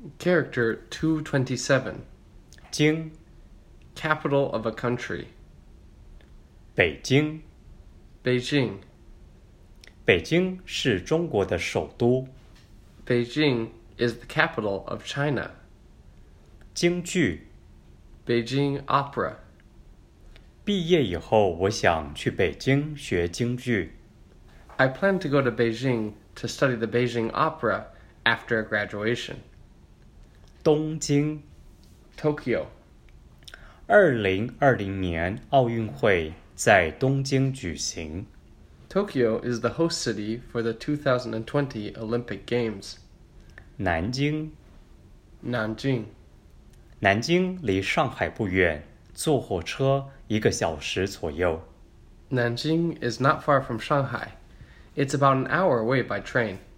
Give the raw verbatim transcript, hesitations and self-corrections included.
Character two twenty-seven. 京 Capital of a country. 北京 Beijing. 北京是中国的首都。 Beijing is the capital of China. 京剧 Beijing Opera. 毕业以后我想去北京学京剧。 I plan to go to Beijing to study the Beijing Opera after graduation. 东京 Tokyo. 二零二零年奥运会在东京举行。 Tokyo is the host city for the two thousand twenty Olympic Games. 南京 Nanjing. 南京离上海不远，坐火车一个小时左右。 Nanjing is not far from Shanghai. It's about an hour away by train.